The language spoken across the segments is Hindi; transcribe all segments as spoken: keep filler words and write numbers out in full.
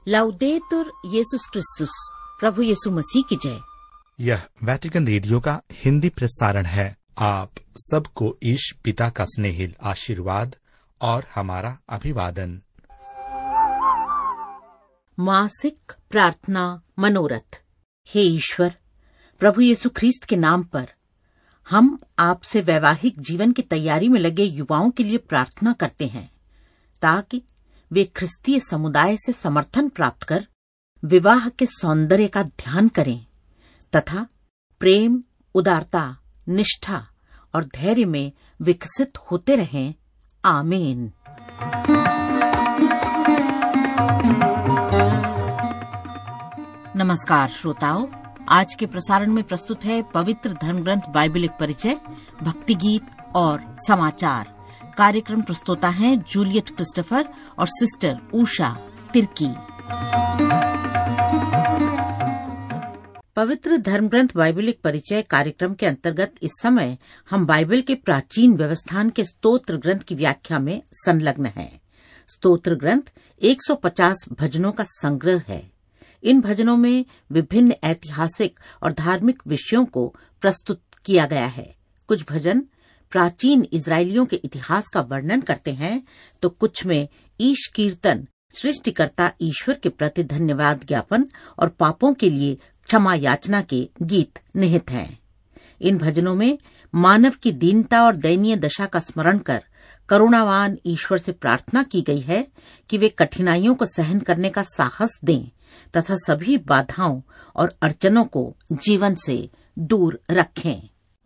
लाउदेतुर येसुस क्रिस्तुस, प्रभु यीशु मसीह की जय। यह वेटिकन रेडियो का हिंदी प्रसारण है। आप सबको ईश पिता का स्नेहिल आशीर्वाद और हमारा अभिवादन। मासिक प्रार्थना मनोरथ। हे ईश्वर, प्रभु यीशु ख्रीस्त के नाम पर हम आपसे वैवाहिक जीवन की तैयारी में लगे युवाओं के लिए प्रार्थना करते हैं, ताकि वे ख्रिस्तीय समुदाय से समर्थन प्राप्त कर विवाह के सौंदर्य का ध्यान करें तथा प्रेम, उदारता, निष्ठा और धैर्य में विकसित होते रहें। आमीन। नमस्कार श्रोताओं, आज के प्रसारण में प्रस्तुत है पवित्र धर्मग्रंथ बाइबल एक परिचय, भक्ति गीत और समाचार। कार्यक्रम प्रस्तोता हैं जूलियट क्रिस्टोफर और सिस्टर उषा तिर्की। पवित्र धर्मग्रंथ बाइबल एक परिचय कार्यक्रम के अंतर्गत इस समय हम बाइबल के प्राचीन व्यवस्थान के स्तोत्र ग्रंथ की व्याख्या में संलग्न हैं। स्तोत्र ग्रंथ एक सौ पचास भजनों का संग्रह है। इन भजनों में विभिन्न ऐतिहासिक और धार्मिक विषयों को प्रस्तुत किया गया है। कुछ भजन प्राचीन इजरायलियों के इतिहास का वर्णन करते हैं, तो कुछ में ईश कीर्तन, सृष्टिकर्ता ईश्वर के प्रति धन्यवाद ज्ञापन और पापों के लिए क्षमा याचना के गीत निहित हैं। इन भजनों में मानव की दीनता और दयनीय दशा का स्मरण कर करुणावान ईश्वर से प्रार्थना की गई है कि वे कठिनाइयों को सहन करने का साहस दें तथा सभी बाधाओं और अड़चनों को जीवन से दूर रखें।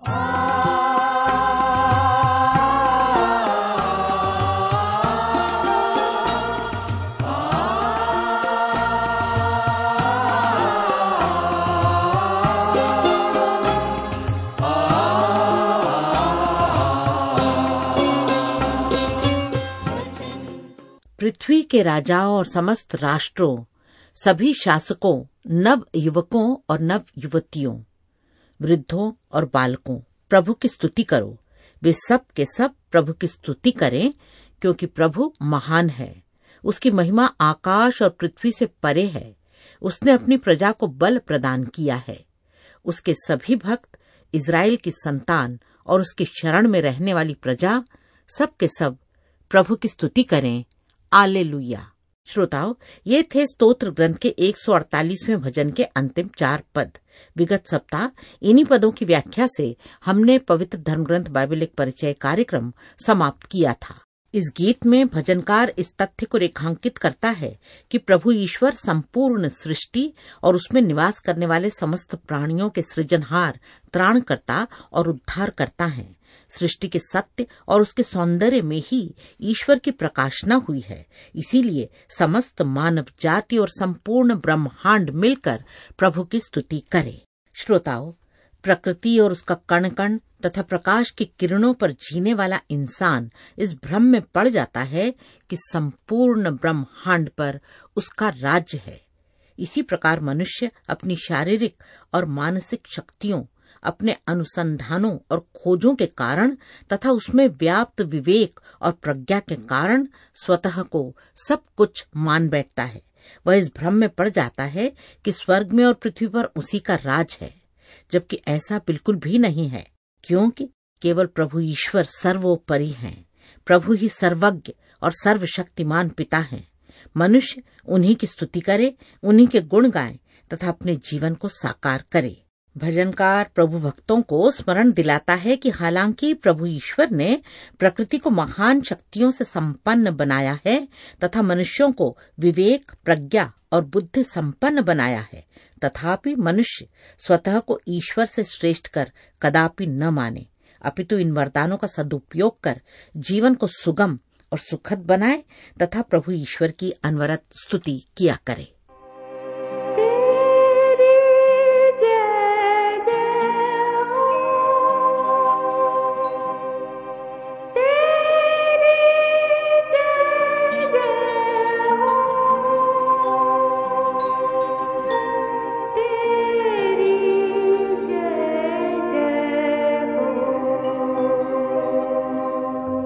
पृथ्वी के राजाओं और समस्त राष्ट्रों, सभी शासकों, नव युवकों और नव युवतियों, वृद्धों और बालकों, प्रभु की स्तुति करो। वे सब के सब प्रभु की स्तुति करें, क्योंकि प्रभु महान है। उसकी महिमा आकाश और पृथ्वी से परे है। उसने अपनी प्रजा को बल प्रदान किया है। उसके सभी भक्त, इजराइल की संतान और उसकी शरण में रहने वाली प्रजा, सब के सब प्रभु की स्तुति करें। आलेलुया। श्रोताओं, ये थे स्तोत्र ग्रंथ के एक सौ अड़तालीसवें भजन के अंतिम चार पद। विगत सप्ताह इन्हीं पदों की व्याख्या से हमने पवित्र धर्मग्रंथ बाइबल एक परिचय कार्यक्रम समाप्त किया था। इस गीत में भजनकार इस तथ्य को रेखांकित करता है कि प्रभु ईश्वर संपूर्ण सृष्टि और उसमें निवास करने वाले समस्त प्राणियों के सृजनहार, त्राणकर्ता और उद्धारकर्ता हैं। सृष्टि के सत्य और उसके सौंदर्य में ही ईश्वर की प्रकाशना हुई है। इसीलिए समस्त मानव जाति और संपूर्ण ब्रह्मांड मिलकर प्रभु की स्तुति करे। श्रोताओं, प्रकृति और उसका कण कण तथा प्रकाश की किरणों पर जीने वाला इंसान इस भ्रम में पड़ जाता है कि संपूर्ण ब्रह्मांड पर उसका राज्य है। इसी प्रकार मनुष्य अपनी शारीरिक और मानसिक शक्तियों, अपने अनुसंधानों और खोजों के कारण तथा उसमें व्याप्त विवेक और प्रज्ञा के कारण स्वतः को सब कुछ मान बैठता है। वह इस भ्रम में पड़ जाता है कि स्वर्ग में और पृथ्वी पर उसी का राज है, जबकि ऐसा बिल्कुल भी नहीं है, क्योंकि केवल प्रभु ईश्वर सर्वोपरि हैं। प्रभु ही सर्वज्ञ और सर्वशक्तिमान पिता हैं। मनुष्य उन्हीं की स्तुति करे, उन्हीं के गुण गाए तथा अपने जीवन को साकार करे। भजनकार प्रभु भक्तों को स्मरण दिलाता है कि हालांकि प्रभु ईश्वर ने प्रकृति को महान शक्तियों से संपन्न बनाया है तथा मनुष्यों को विवेक, प्रज्ञा और बुद्धि संपन्न बनाया है, तथापि मनुष्य स्वतः को ईश्वर से श्रेष्ठ कर कदापि न माने, अपितु इन वरदानों का सदुपयोग कर जीवन को सुगम और सुखद बनाए तथा प्रभु ईश्वर की अनवरत स्तुति किया करे।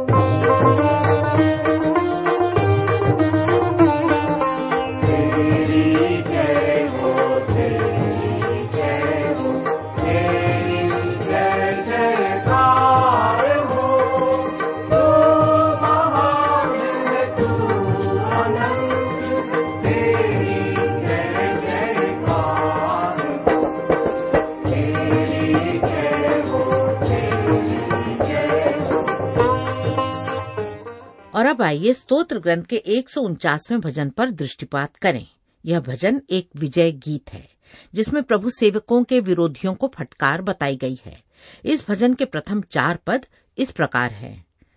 तेरी और अब आइए स्तोत्र ग्रंथ के एक सौ उनचासवें भजन पर दृष्टिपात करें। यह भजन एक विजय गीत है जिसमें प्रभु सेवकों के विरोधियों को फटकार बताई गई है। इस भजन के प्रथम चार पद इस प्रकार हैं।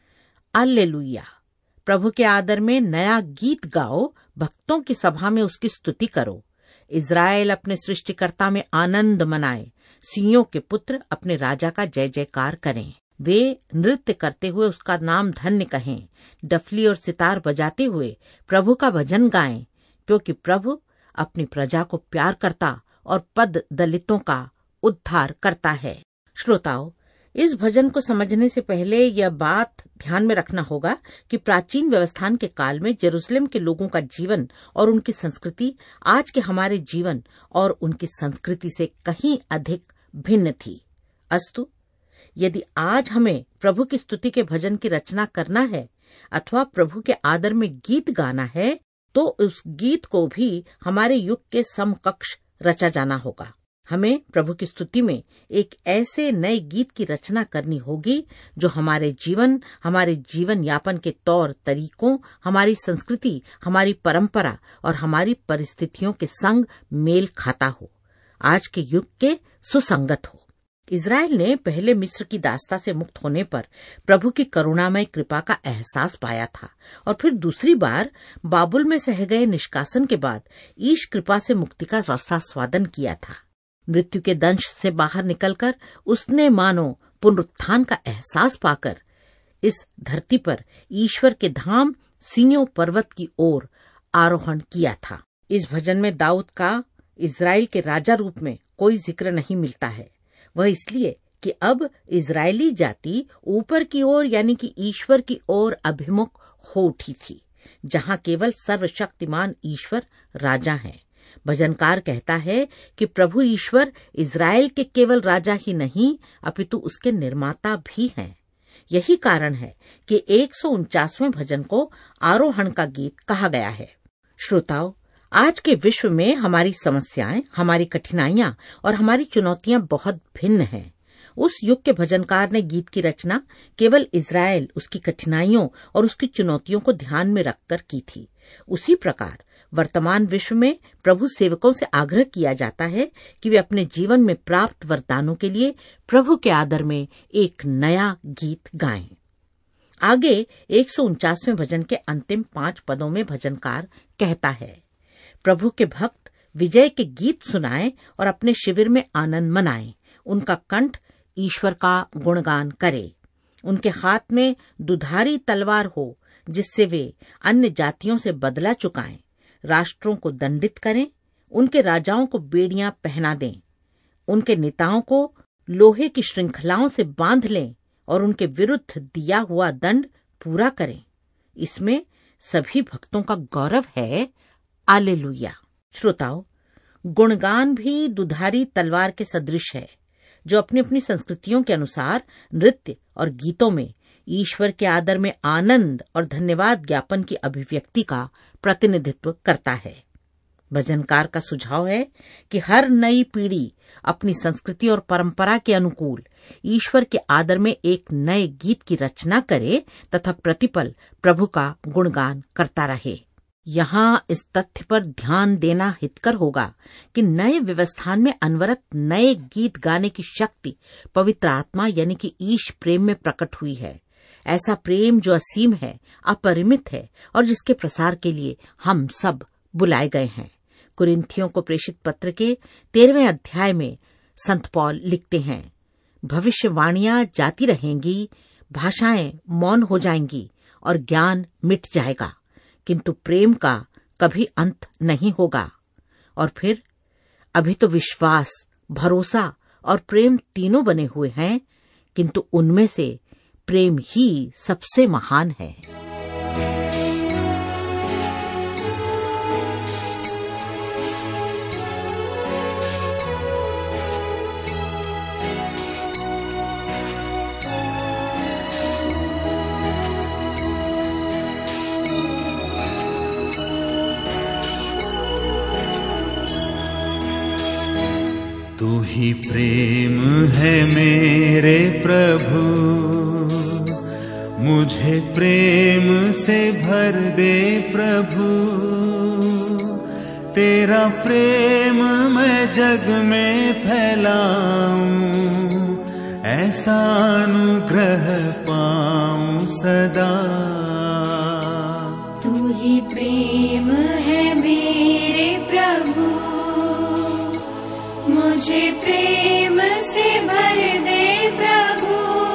alleluia, प्रभु के आदर में नया गीत गाओ, भक्तों की सभा में उसकी स्तुति करो। इज़राइल अपने सृष्टिकर्ता में आनंद मनाए, सियों के पुत्र अपने राजा का जय जयकार करें। वे नृत्य करते हुए उसका नाम धन्य कहें, डफली और सितार बजाते हुए प्रभु का भजन गाएं, क्योंकि प्रभु अपनी प्रजा को प्यार करता और पद दलितों का उद्धार करता है। श्रोताओं, इस भजन को समझने से पहले यह बात ध्यान में रखना होगा कि प्राचीन व्यवस्थान के काल में जेरूसलम के लोगों का जीवन और उनकी संस्कृति आज के हमारे जीवन और उनकी संस्कृति से कहीं अधिक भिन्न थी। अस्तु, यदि आज हमें प्रभु की स्तुति के भजन की रचना करना है अथवा प्रभु के आदर में गीत गाना है, तो उस गीत को भी हमारे युग के समकक्ष रचा जाना होगा। हमें प्रभु की स्तुति में एक ऐसे नए गीत की रचना करनी होगी जो हमारे जीवन, हमारे जीवन यापन के तौर तरीकों, हमारी संस्कृति, हमारी परंपरा और हमारी परिस्थितियों के संग मेल खाता हो, आज के युग के सुसंगत हो। इज़राइल ने पहले मिस्र की दास्ता से मुक्त होने पर प्रभु की करुणामय कृपा का एहसास पाया था और फिर दूसरी बार बाबुल में सह गए निष्कासन के बाद ईश कृपा से मुक्ति का रसास्वादन किया था। मृत्यु के दंश से बाहर निकलकर उसने मानो पुनरुत्थान का एहसास पाकर इस धरती पर ईश्वर के धाम सिय्योन पर्वत की ओर आरोहण किया था। इस भजन में दाऊद का इज़राइल के राजा रूप में कोई जिक्र नहीं मिलता है। वह इसलिए कि अब इज़राइली जाति ऊपर की ओर यानी कि ईश्वर की ओर अभिमुख हो उठी थी, जहां केवल सर्वशक्तिमान ईश्वर राजा हैं। भजनकार कहता है कि प्रभु ईश्वर इज़राइल के केवल राजा ही नहीं अपितु उसके निर्माता भी हैं। यही कारण है कि एक सौ उनचासवें भजन को आरोहण का गीत कहा गया है। श्रोताओ, आज के विश्व में हमारी समस्याएं, हमारी कठिनाइयां और हमारी चुनौतियां बहुत भिन्न हैं। उस युग के भजनकार ने गीत की रचना केवल इज़राइल, उसकी कठिनाइयों और उसकी चुनौतियों को ध्यान में रखकर की थी। उसी प्रकार वर्तमान विश्व में प्रभु सेवकों से आग्रह किया जाता है कि वे अपने जीवन में प्राप्त वरदानों के लिए प्रभु के आदर में एक नया गीत गाएं। आगे एक सौ उनचासवें भजन के अंतिम पांच पदों में भजनकार कहता है, प्रभु के भक्त विजय के गीत सुनाएं और अपने शिविर में आनंद मनाएं। उनका कंठ ईश्वर का गुणगान करे। उनके हाथ में दुधारी तलवार हो जिससे वे अन्य जातियों से बदला चुकाएं, राष्ट्रों को दंडित करें, उनके राजाओं को बेड़ियां पहना दें, उनके नेताओं को लोहे की श्रृंखलाओं से बांध लें और उनके विरुद्ध दिया हुआ दंड पूरा करें। इसमें सभी भक्तों का गौरव है। alleluia। श्रोताओ, गुणगान भी दुधारी तलवार के सदृश है जो अपनी अपनी संस्कृतियों के अनुसार नृत्य और गीतों में ईश्वर के आदर में आनंद और धन्यवाद ज्ञापन की अभिव्यक्ति का प्रतिनिधित्व करता है। भजनकार का सुझाव है कि हर नई पीढ़ी अपनी संस्कृति और परंपरा के अनुकूल ईश्वर के आदर में एक नए गीत की रचना करे तथा प्रतिपल प्रभु का गुणगान करता रहे। यहाँ इस तथ्य पर ध्यान देना हितकर होगा कि नए व्यवस्थान में अनवरत नए गीत गाने की शक्ति पवित्र आत्मा यानी कि ईश प्रेम में प्रकट हुई है। ऐसा प्रेम जो असीम है, अपरिमित है और जिसके प्रसार के लिए हम सब बुलाए गए हैं। कुरिन्थियों को प्रेषित पत्र के तेरहवें अध्याय में संत पौल लिखते हैं, भविष्यवाणियां जाती रहेंगी, भाषाएं मौन हो जाएंगी और ज्ञान मिट जाएगा, किंतु प्रेम का कभी अंत नहीं होगा। और फिर अभी तो विश्वास, भरोसा और प्रेम तीनों बने हुए हैं, किंतु उनमें से प्रेम ही सबसे महान है। तू ही प्रेम है मेरे प्रभु, मुझे प्रेम से भर दे प्रभु, तेरा प्रेम मैं जग में फैलाऊं, ऐसा अनुग्रह पाऊं सदा। तू ही प्रेम है मेरे प्रभु, मुझे प्रेम से भर दे प्रभु,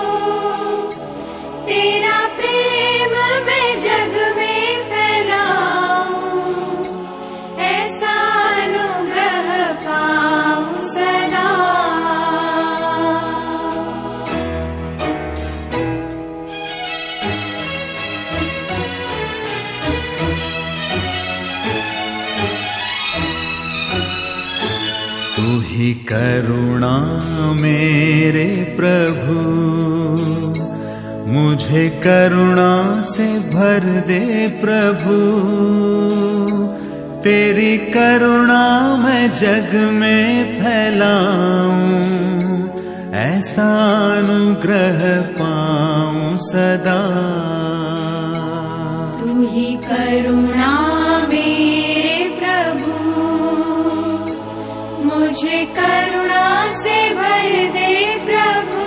तेरा प्रेम मैं जग में फैलाऊं, ऐसा अनुग्रह पाऊं सदा। तू ही करुणा मेरे प्रभु, मुझे करुणा से भर दे प्रभु, तेरी करुणा मैं जग में फैलाऊं, ऐसा अनुग्रह पाऊं सदा। तू ही करुणा मेरे प्रभु, मुझे करुणा से भर दे प्रभु,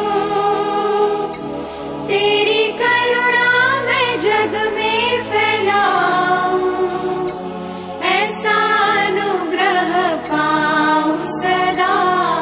तेरी करुणा मैं जग में फैलाऊं, ऐसा अनुग्रह पाऊं सदा।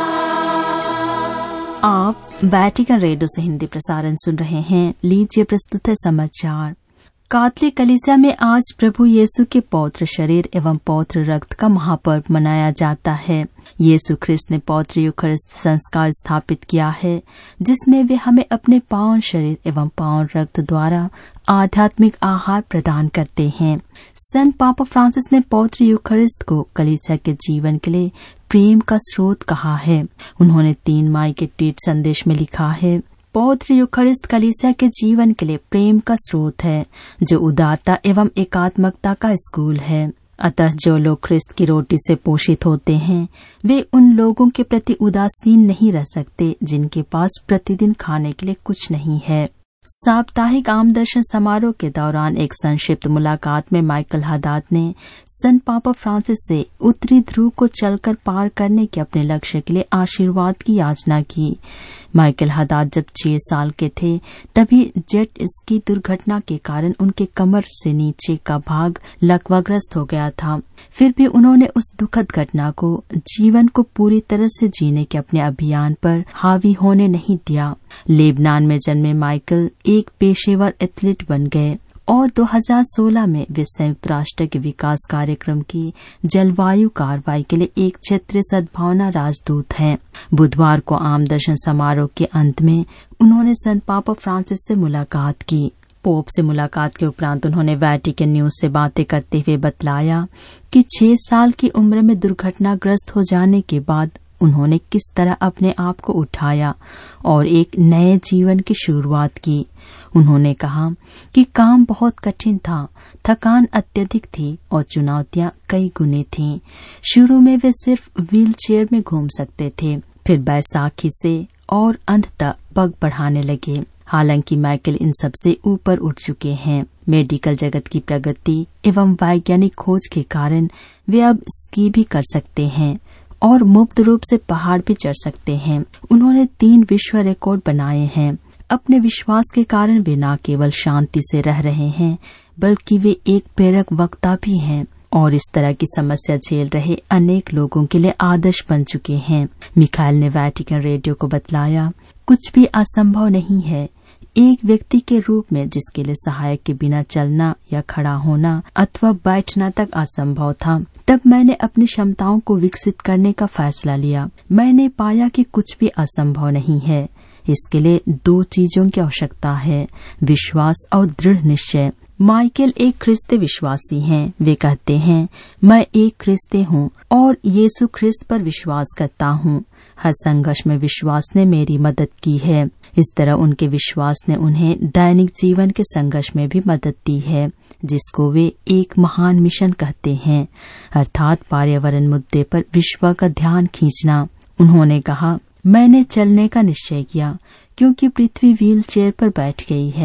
आप वैटिकन रेडियो से हिंदी प्रसारण सुन रहे हैं। लीजिए प्रस्तुत है समाचार। कैथोलिक कलीसिया में आज प्रभु यीशु के पौत्र शरीर एवं पौत्र रक्त का महापर्व मनाया जाता है। यीशु ख्रिस्त ने पौत्र यूखरिस्त संस्कार स्थापित किया है, जिसमें वे हमें अपने पावन शरीर एवं पावन रक्त द्वारा आध्यात्मिक आहार प्रदान करते हैं। संत पापा फ्रांसिस ने पौत्र यूखरिस्त को कलीसिया के जीवन के लिए प्रेम का स्रोत कहा है। उन्होंने तीन मई के ट्वीट संदेश में लिखा है, पौत्र यूखरिस्त कलीसिया के जीवन के लिए प्रेम का स्रोत है, जो उदारता एवं एकात्मकता का स्कूल है। अतः जो लोग ख्रिस्त की रोटी से पोषित होते हैं, वे उन लोगों के प्रति उदासीन नहीं रह सकते जिनके पास प्रतिदिन खाने के लिए कुछ नहीं है। साप्ताहिक आम दर्शन समारोह के दौरान एक संक्षिप्त मुलाकात में माइकल हदाद ने संत पापा फ्रांसिस से उत्तरी ध्रुव को चलकर पार करने के अपने लक्ष्य के लिए आशीर्वाद की याचना की। माइकल हदाद जब छह साल के थे, तभी जेट स्की दुर्घटना के कारण उनके कमर से नीचे का भाग लकवाग्रस्त हो गया था। फिर भी उन्होंने उस दुखद घटना को जीवन को पूरी तरह से जीने के अपने अभियान पर हावी होने नहीं दिया। लेबनान में जन्मे माइकल एक पेशेवर एथलीट बन गए और दो हज़ार सोलह में वे संयुक्त राष्ट्र के विकास कार्यक्रम की जलवायु कार्रवाई के लिए एक क्षेत्रीय सद्भावना राजदूत हैं। बुधवार को आम दर्शन समारोह के अंत में उन्होंने संत पापा फ्रांसिस से मुलाकात की। पोप से मुलाकात के उपरांत उन्होंने वैटिकन न्यूज से बातें करते हुए बतलाया कि छह साल की उम्र में दुर्घटनाग्रस्त हो जाने के बाद उन्होंने किस तरह अपने आप को उठाया और एक नए जीवन की शुरुआत की। उन्होंने कहा कि काम बहुत कठिन था, थकान अत्यधिक थी और चुनौतियां कई गुने थीं। शुरू में वे सिर्फ व्हील चेयर में घूम सकते थे, फिर बैसाखी से और अंततः पग बढ़ाने लगे। हालांकि माइकल इन सब से ऊपर उठ चुके हैं। मेडिकल जगत की प्रगति एवं वैज्ञानिक खोज के कारण वे अब स्की भी कर सकते हैं और मुक्त रूप से पहाड़ भी चढ़ सकते हैं। उन्होंने तीन विश्व रिकॉर्ड बनाए हैं। अपने विश्वास के कारण वे न केवल शांति से रह रहे हैं, बल्कि वे एक प्रेरक वक्ता भी हैं और इस तरह की समस्या झेल रहे अनेक लोगों के लिए आदर्श बन चुके हैं। मिखाइल ने वैटिकन रेडियो को बतलाया, कुछ भी असंभव नहीं है। एक व्यक्ति के रूप में जिसके लिए सहायक के बिना चलना या खड़ा होना अथवा बैठना तक असंभव था, तब मैंने अपनी क्षमताओं को विकसित करने का फैसला लिया। मैंने पाया कि कुछ भी असंभव नहीं है। इसके लिए दो चीजों की आवश्यकता है, विश्वास और दृढ़ निश्चय। माइकल एक ख्रिस्ती विश्वासी हैं। वे कहते हैं, मैं एक ख्रिस्ती हूँ और यीशु ख्रिस्त पर विश्वास करता हूँ। हर संघर्ष में विश्वास ने मेरी मदद की है। इस तरह उनके विश्वास ने उन्हें दैनिक जीवन के संघर्ष में भी मदद दी है, जिसको वे एक महान मिशन कहते हैं, अर्थात पर्यावरण मुद्दे पर विश्व का ध्यान खींचना। उन्होंने कहा, मैंने चलने का निश्चय किया क्योंकि पृथ्वी व्हील चेयर पर बैठ गई है।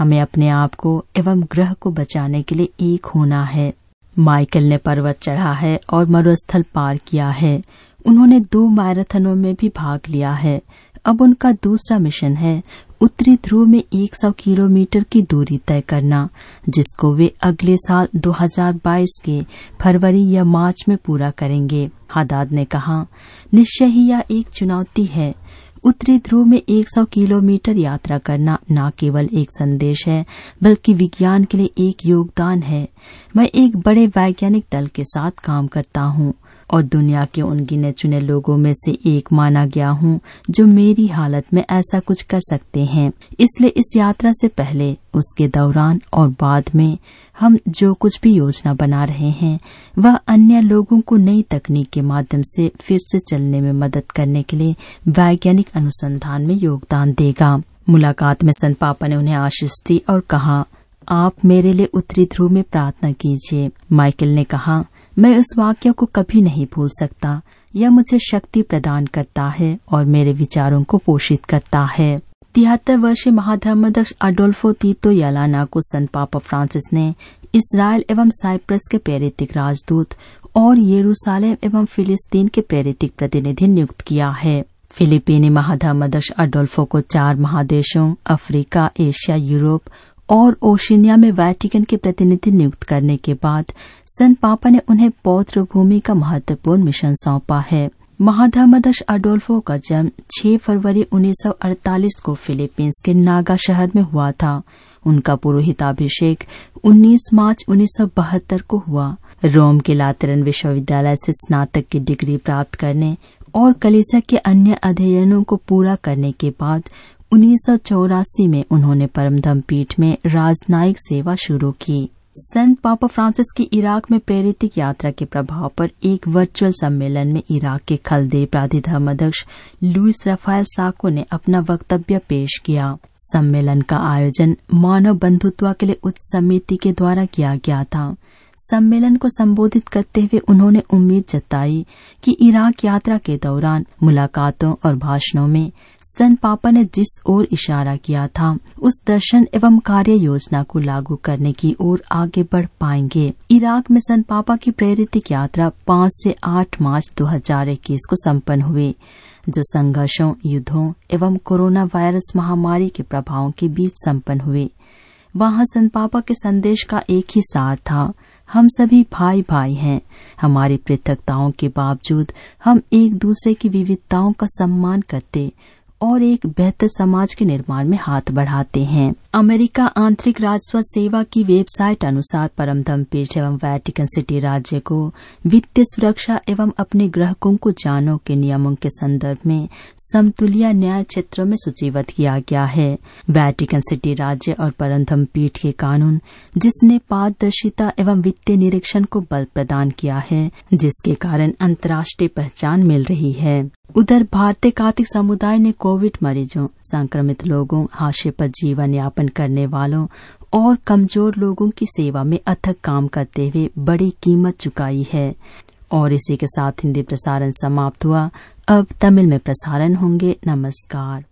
हमें अपने आप को एवं ग्रह को बचाने के लिए एक होना है। माइकल ने पर्वत चढ़ा है और मरुस्थल पार किया है। उन्होंने दो मैराथनों में भी भाग लिया है। अब उनका दूसरा मिशन है उत्तरी ध्रुव में सौ किलोमीटर की दूरी तय करना, जिसको वे अगले साल दो हज़ार बाईस के फरवरी या मार्च में पूरा करेंगे। हदाद ने कहा, निश्चय ही यह एक चुनौती है। उत्तरी ध्रुव में सौ किलोमीटर यात्रा करना न केवल एक संदेश है, बल्कि विज्ञान के लिए एक योगदान है। मैं एक बड़े वैज्ञानिक दल के साथ काम करता हूँ और दुनिया के उन गिने चुने लोगों में से एक माना गया हूँ जो मेरी हालत में ऐसा कुछ कर सकते हैं। इसलिए इस यात्रा से पहले, उसके दौरान और बाद में हम जो कुछ भी योजना बना रहे हैं, वह अन्य लोगों को नई तकनीक के माध्यम से फिर से चलने में मदद करने के लिए वैज्ञानिक अनुसंधान में योगदान देगा। मुलाकात में संत पापा ने उन्हें आशीष दी और कहा, आप मेरे लिए उत्तरी ध्रुव में प्रार्थना कीजिए। माइकल ने कहा, मैं उस वाक्य को कभी नहीं भूल सकता। यह मुझे शक्ति प्रदान करता है और मेरे विचारों को पोषित करता है। तिहत्तर वर्षीय महाधर्मदक्ष अडोल्फो तीतो यालाना को संत पापा फ्रांसिस ने इसराइल एवं साइप्रस के प्रेरितिक राजदूत और यरूशलेम एवं फिलिस्तीन के प्रेरितिक प्रतिनिधि नियुक्त किया है। फिलिपीनी महाधर्मदक्ष अडोल्फो को चार महादेशों अफ्रीका, एशिया, यूरोप और ओशिनिया में वैटिकन के प्रतिनिधि नियुक्त करने के बाद संत पापा ने उन्हें पौत्र भूमि का महत्वपूर्ण मिशन सौंपा है। महाधर्मदक्ष अडोल्फो का जन्म छह फरवरी उन्नीस सौ अड़तालीस को फिलीपींस के नागा शहर में हुआ था। उनका पुरोहिताभिषेक उन्नीस मार्च उन्नीस सौ बहत्तर को हुआ। रोम के लातेरन विश्वविद्यालय से स्नातक की डिग्री प्राप्त करने और कलीसिया के अन्य अध्ययनों को पूरा करने के बाद उन्नीस सौ चौरासी में उन्होंने परमधम पीठ में राजनयिक सेवा शुरू की। संत पापा फ्रांसिस की इराक में प्रेरितिक यात्रा के प्रभाव पर एक वर्चुअल सम्मेलन में इराक के खलदे प्राधिधर्मदक्ष लुइस राफेल साको ने अपना वक्तव्य पेश किया। सम्मेलन का आयोजन मानव बंधुत्व के लिए उच्च समिति के द्वारा किया गया था। सम्मेलन को संबोधित करते हुए उन्होंने उम्मीद जताई कि इराक यात्रा के दौरान मुलाकातों और भाषणों में संत पापा ने जिस ओर इशारा किया था, उस दर्शन एवं कार्य योजना को लागू करने की ओर आगे बढ़ पाएंगे। इराक में संत पापा की प्रेरितिक यात्रा पाँच से आठ मार्च दो हज़ार इक्कीस को संपन्न हुई, जो संघर्षों, युद्धों एवं कोरोना वायरस महामारी के प्रभावों के बीच संपन्न हुए। वहां संत पापा के संदेश का एक ही सार था, हम सभी भाई भाई हैं। हमारी पृथकताओं के बावजूद हम एक दूसरे की विविधताओं का सम्मान करते और एक बेहतर समाज के निर्माण में हाथ बढ़ाते हैं। अमेरिका आंतरिक राजस्व सेवा की वेबसाइट अनुसार परमधम पीठ एवं वेटिकन सिटी राज्य को वित्तीय सुरक्षा एवं अपने ग्राहकों को जानों के नियमों के संदर्भ में समतुल्य न्याय क्षेत्रों में सूचीबद्ध किया गया है। वेटिकन सिटी राज्य और परमधम पीठ के कानून, जिसने पारदर्शिता एवं वित्तीय निरीक्षण को बल प्रदान किया है, जिसके कारण अंतर्राष्ट्रीय पहचान मिल रही है। उधर भारतीय कातिक समुदाय ने कोविड मरीजों, संक्रमित लोगों, हाशिए पर जीवन यापन करने वालों और कमजोर लोगों की सेवा में अथक काम करते हुए बड़ी कीमत चुकाई है। और इसी के साथ हिंदी प्रसारण समाप्त हुआ। अब तमिल में प्रसारण होंगे। नमस्कार।